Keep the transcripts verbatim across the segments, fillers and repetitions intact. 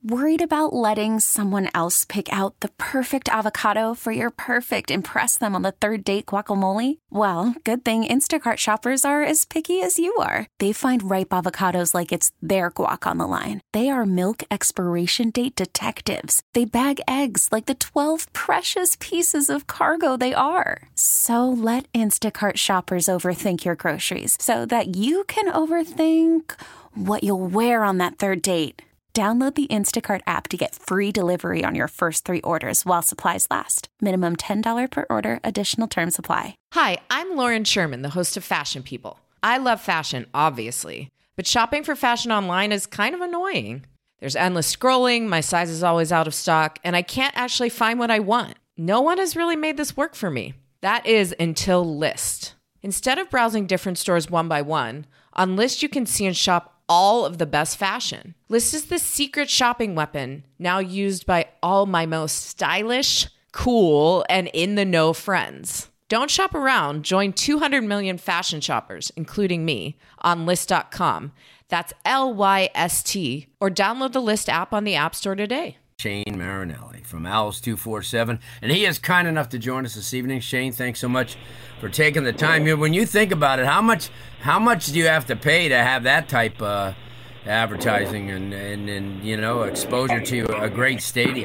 Worried about letting someone else pick out the perfect avocado for your perfect impress them on the third date guacamole? Well, good thing Instacart shoppers are as picky as you are. They find ripe avocados like it's their guac on the line. They are milk expiration date detectives. They bag eggs like the twelve precious pieces of cargo they are. So let Instacart shoppers overthink your groceries so that you can overthink what you'll wear on that third date. Download the Instacart app to get free delivery on your first three orders while supplies last. Minimum ten dollars per order. Additional terms apply. Hi, I'm Lauren Sherman, the host of Fashion People. I love fashion, obviously, but shopping for fashion online is kind of annoying. There's endless scrolling, my size is always out of stock, and I can't actually find what I want. No one has really made this work for me. That is until Lyst. Instead of browsing different stores one by one, on Lyst you can see and shop all of the best fashion. Lyst is the secret shopping weapon now used by all my most stylish, cool, and in-the-know friends. Don't shop around. Join two hundred million fashion shoppers, including me, on Lyst dot com. That's L Y S T. Or download the Lyst app on the App Store today. Shane Marinelli from Owls two forty-seven, and he is kind enough to join us this evening. Shane, thanks so much for taking the time here. When you think about it, how much how much do you have to pay to have that type of advertising and, and, and you know, exposure to a great stadium?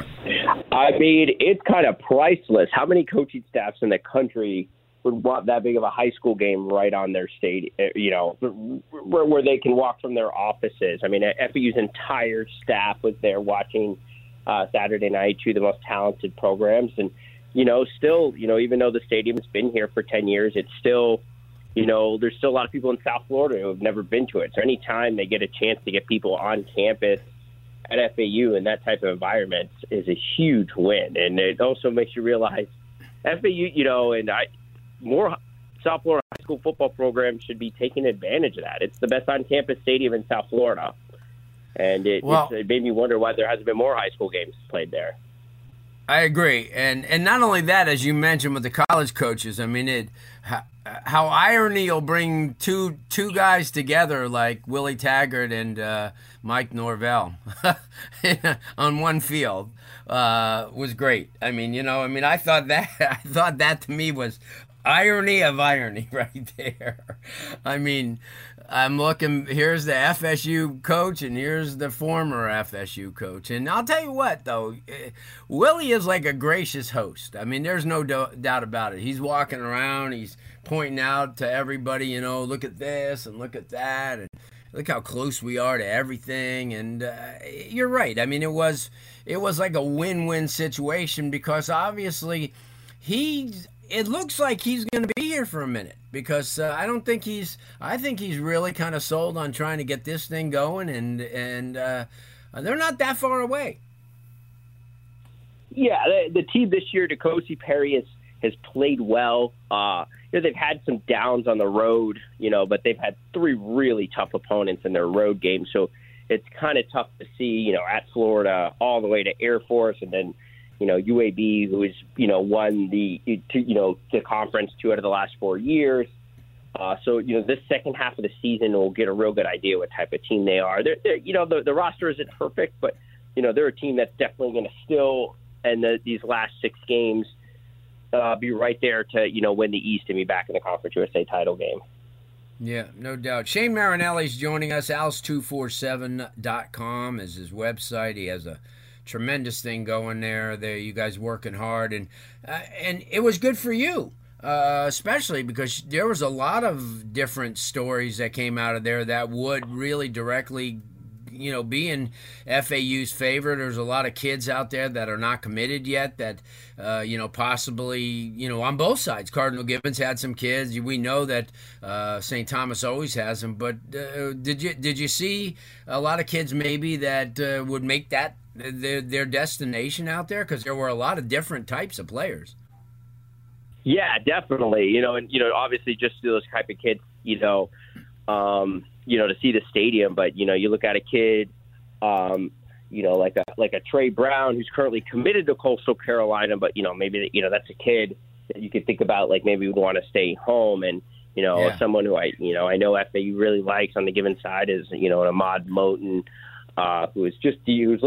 I mean, it's kind of priceless. How many coaching staffs in the country would want that big of a high school game right on their stadium, you know, where, where they can walk from their offices? I mean, F A U's entire staff was there watching Uh, Saturday night, two of the most talented programs. And, you know, still, you know, even though the stadium's been here for ten years, it's still, you know, there's still a lot of people in South Florida who have never been to it. So anytime they get a chance to get people on campus at F A U in that type of environment is a huge win. And it also makes you realize F A U, you know, and I, more South Florida high school football programs should be taking advantage of that. It's the best on-campus stadium in South Florida. And it, well, it made me wonder why there hasn't been more high school games played there. I agree. And and not only that, as you mentioned with the college coaches, I mean, it how, how irony will bring two two guys together like Willie Taggart and uh, Mike Norvell on one field uh, was great. I mean, you know, I mean, I thought that I thought that to me was irony of irony right there. I mean, I'm looking, here's the F S U coach, and here's the former F S U coach. And I'll tell you what, though, Willie is like a gracious host. I mean, there's no do- doubt about it. He's walking around, he's pointing out to everybody, you know, look at this and look at that, and look how close we are to everything. And uh, you're right. I mean, it was it was like a win-win situation because obviously he's it looks like he's going to be here for a minute because uh, I don't think he's I think he's really kind of sold on trying to get this thing going, and and uh, they're not that far away. Yeah, the, the team this year, DeCosi Perry has, has played well. Uh, you know, they've had some downs on the road, you know, but they've had three really tough opponents in their road games. So it's kind of tough to see, you know, at Florida all the way to Air Force, and then you know, U A B, who has, you know, won the, you know, the conference two out of the last four years. Uh, so, you know, this second half of the season we'll get a real good idea what type of team they are. They're, they're you know, the, the roster isn't perfect, but, you know, they're a team that's definitely going to still, in the, these last six games, uh, be right there to, you know, win the East and be back in the Conference U S A title game. Yeah, no doubt. Shane Marinelli's joining us. Owls two forty-seven dot com is his website. He has a tremendous thing going there. There, you guys working hard, and uh, and it was good for you, uh, especially because there was a lot of different stories that came out of there that would really directly, you know, be in F A U's favor. There's a lot of kids out there that are not committed yet that, uh, you know, possibly, you know, on both sides. Cardinal Gibbons had some kids. We know that uh, Saint Thomas always has them. But uh, did you did you see a lot of kids maybe that uh, would make that their, their destination out there? Because there were a lot of different types of players. Yeah, definitely. You know, and, you know, obviously just those type of kids, you know, um, you know, to see the stadium. But, you know, you look at a kid, um, you know, like a like a Trey Brown who's currently committed to Coastal Carolina, but, you know, maybe, you know, that's a kid that you could think about, like maybe would want to stay home. And, you know, yeah. someone who I, you know, I know F A U really likes on the given side is, you know, an Ahmad Moten, uh, who is just, he looks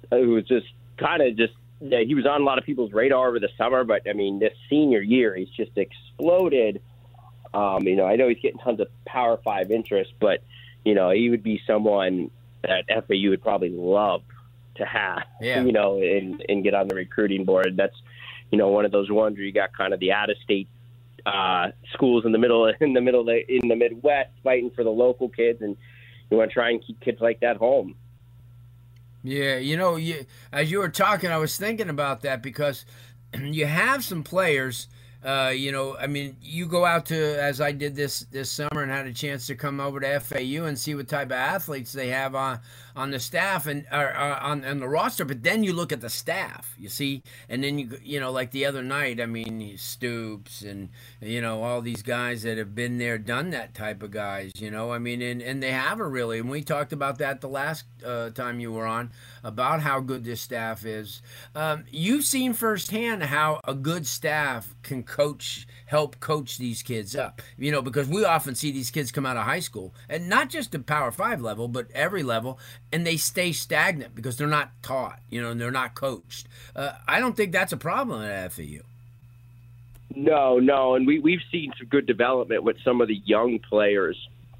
who was just kind of just yeah, he was on a lot of people's radar over the summer, but I mean, this senior year, he's just exploded. Um, you know, I know he's getting tons of Power Five interest, but you know, he would be someone that F A U would probably love to have, yeah. you know, and, and get on the recruiting board. That's, you know, one of those ones where you got kind of the out-of-state uh, schools in the middle, in the middle, in the Midwest, fighting for the local kids, and you want to try and keep kids like that home. Yeah, you know, you, as you were talking, I was thinking about that because you have some players. Uh, you know, I mean, you go out to, as I did this this summer and had a chance to come over to F A U and see what type of athletes they have on on the staff and or, or on, on the roster. But then you look at the staff, you see, and then you you know, like the other night, I mean, Stoops and you know all these guys that have been there, done that type of guys. You know, I mean, and and they haven't really. And we talked about that the last uh, time you were on about how good this staff is. Um, you've seen firsthand how a good staff can coach, help coach these kids up, you know, because we often see these kids come out of high school and not just the Power Five level, but every level, and they stay stagnant because they're not taught, you know, and they're not coached. Uh, I don't think that's a problem at F A U. No, no, and we, we've seen some good development with some of the young players,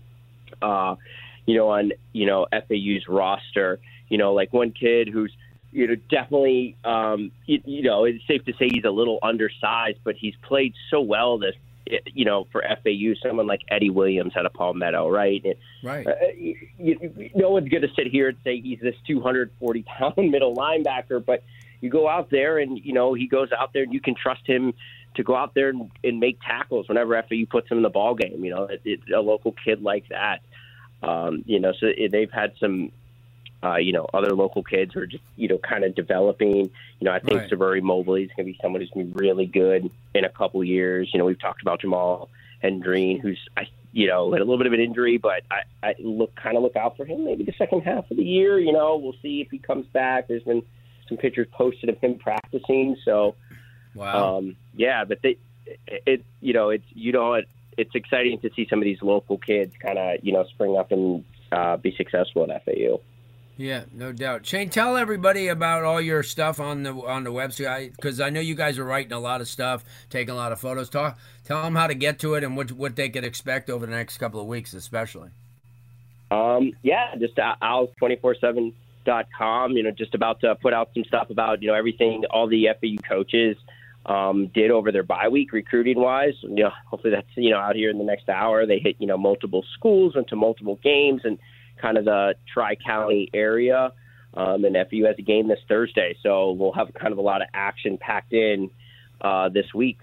uh, you know, on, you know, F A U's roster, you know, like one kid who's, you know, definitely, um, you, you know, it's safe to say he's a little undersized, but he's played so well this, you know, for F A U, someone like Eddie Williams out of Palmetto, right? And, right. Uh, you, you, no one's going to sit here and say he's this two hundred forty pound middle linebacker, but you go out there and, you know, he goes out there and you can trust him to go out there and, and make tackles whenever F A U puts him in the ball game. You know, it, it, a local kid like that, um, you know, so it, they've had some, Uh, you know, other local kids who are just, you know, kind of developing. You know, I think right. Savuri Mobley is going to be someone who's going to be really good in a couple years. You know, we've talked about Jamal Hendreen, who's, I, you know, had a little bit of an injury, but I, I look kind of look out for him maybe the second half of the year. You know, we'll see if he comes back. There's been some pictures posted of him practicing. So, wow. um, yeah, but they, it, it, you know, it's, you know, it, it's exciting to see some of these local kids kind of, you know, spring up and uh, be successful at F A U. Yeah, no doubt. Shane, tell everybody about all your stuff on the on the website, because I know you guys are writing a lot of stuff, taking a lot of photos. Talk, tell them how to get to it and what what they could expect over the next couple of weeks, especially. Um, yeah, just uh, owls two four seven dot com. You know, just about to put out some stuff about you know everything all the F A U coaches um, did over their bye week, recruiting wise. You know, hopefully that's you know out here in the next hour. They hit you know multiple schools, went to multiple games, and kind of the Tri-County area, um, and F A U has a game this Thursday, so we'll have kind of a lot of action packed in uh, this week.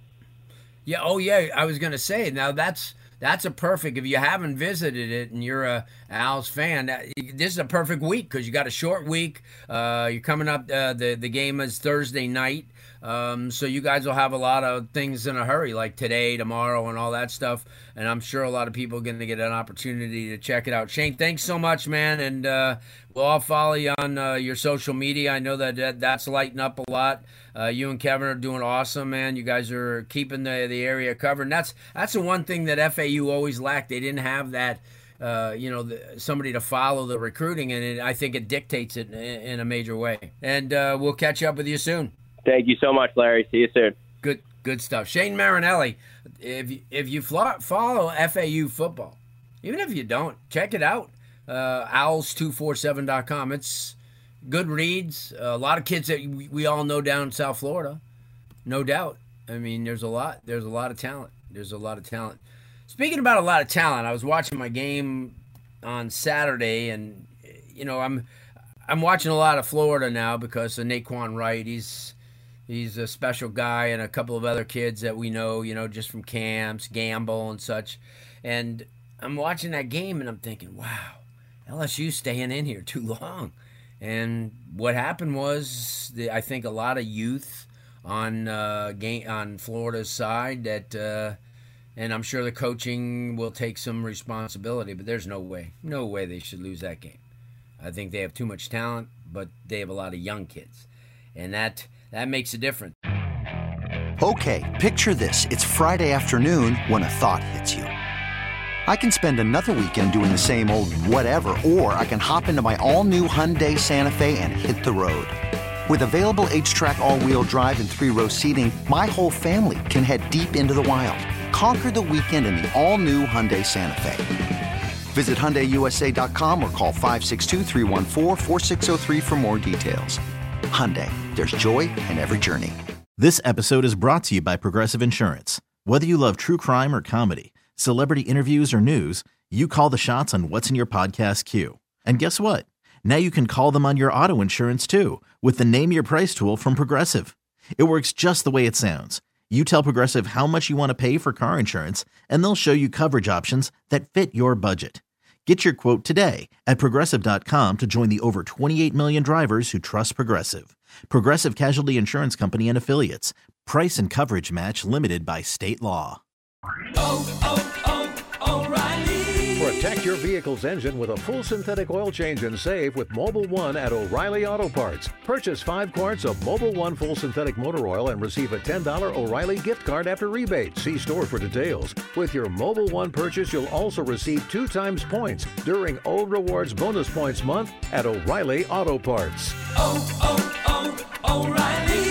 Yeah, oh yeah, I was going to say, now that's that's a perfect, if you haven't visited it and you're a Owls fan, this is a perfect week because you got a short week. Uh, you're coming up, uh, the, the game is Thursday night, um, so you guys will have a lot of things in a hurry, like today, tomorrow, and all that stuff, and I'm sure a lot of people are going to get an opportunity to check it out. Shane, thanks so much, man, and uh, we'll all follow you on uh, your social media. I know that, that that's lighting up a lot. Uh, you and Kevin are doing awesome, man. You guys are keeping the the area covered, and that's that's the one thing that F A U always lacked. They didn't have that, uh, you know, the, somebody to follow the recruiting, and it, I think it dictates it in, in a major way. And uh, we'll catch up with you soon. Thank you so much, Larry. See you soon. Good good stuff. Shane Marinelli, if you, if you follow F A U football, even if you don't, check it out. Uh, owls two four seven dot com. It's good reads. A lot of kids that we, we all know down in South Florida, no doubt. I mean, there's a lot. There's a lot of talent. There's a lot of talent. Speaking about a lot of talent, I was watching my game on Saturday, and you know, I'm I'm watching a lot of Florida now because of Naquan Wright. He's he's a special guy, and a couple of other kids that we know, you know, just from camps, Gamble and such. And I'm watching that game, and I'm thinking, wow, L S U staying in here too long. And what happened was, the, I think a lot of youth on uh, game, on Florida's side that, uh, and I'm sure the coaching will take some responsibility, but there's no way, no way they should lose that game. I think they have too much talent, but they have a lot of young kids, and that that makes a difference. Okay, picture this. It's Friday afternoon when a thought hits you. I can spend another weekend doing the same old whatever, or I can hop into my all-new Hyundai Santa Fe and hit the road. With available H-Track all-wheel drive and three-row seating, my whole family can head deep into the wild. Conquer the weekend in the all-new Hyundai Santa Fe. Visit Hyundai U S A dot com or call five six two, three one four, four six zero three for more details. Hyundai, there's joy in every journey. This episode is brought to you by Progressive Insurance. Whether you love true crime or comedy, celebrity interviews or news, you call the shots on what's in your podcast queue. And guess what? Now you can call them on your auto insurance too with the Name Your Price tool from Progressive. It works just the way it sounds. You tell Progressive how much you want to pay for car insurance, and they'll show you coverage options that fit your budget. Get your quote today at Progressive dot com to join the over twenty-eight million drivers who trust Progressive. Progressive Casualty Insurance Company and Affiliates. Price and coverage match limited by state law. Oh, oh, oh, O'Reilly. Protect your vehicle's engine with a full synthetic oil change and save with Mobil one at O'Reilly Auto Parts. Purchase five quarts of Mobil one full synthetic motor oil and receive a ten dollars O'Reilly gift card after rebate. See store for details. With your Mobil one purchase, you'll also receive two times points during O Rewards Bonus Points Month at O'Reilly Auto Parts. Oh, oh, oh, O'Reilly